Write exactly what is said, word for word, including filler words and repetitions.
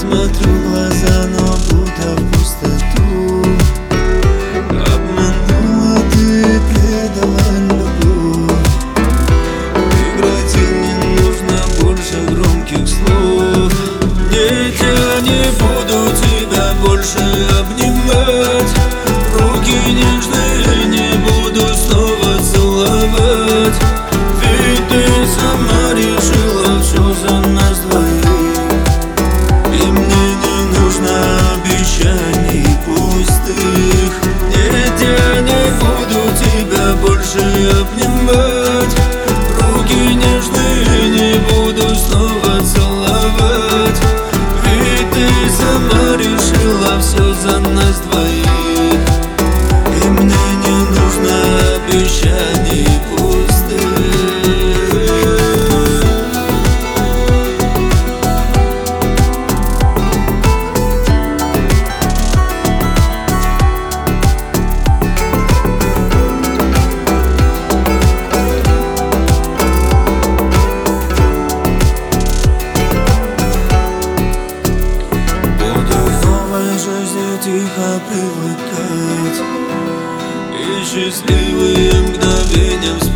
смотрю в глаза, но будто в пустоту. Обманула ты, предала любовь. Прекратить не нужно больше громких слов. Нет, я не буду тебя больше обнимать. Руки нежные не буду снова целовать. Ведь ты сама решила все за нас двоих. И мне не нужно обещаний пустых. Нет, я не буду тебя больше обнимать. Руки нежные не буду снова целовать. Ведь ты сама решила все за нас двоих. И мне не нужно обещаний пустых. Жизни тихо привыкать, и счастливые мгновения